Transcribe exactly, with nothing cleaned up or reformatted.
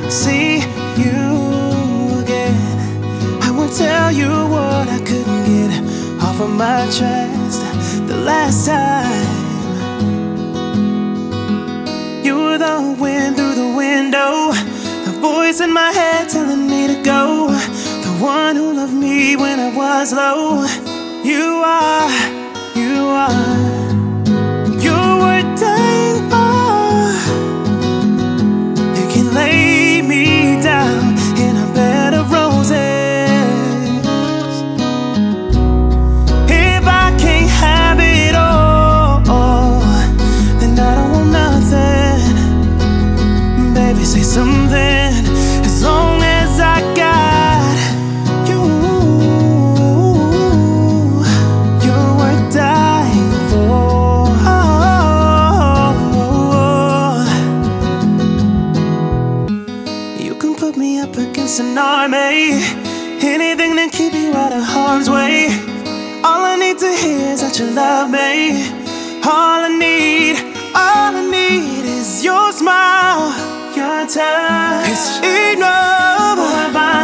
see you again. I won't tell you what I couldn't get off of my chest the last time. You were the wind through the window, the voice in my head telling me to go, the one who loved me when I was low. You are, you are. You were dying for. You can lay me down in a bed of roses. If I can't have it all, then I don't want nothing. Baby, say something, as long as I got you. You were dying for. You can put me up against an army, anything to keep you out of harm's way. All I need to hear is that you love me. All I need, all I need is your smile, your touch. It's enough.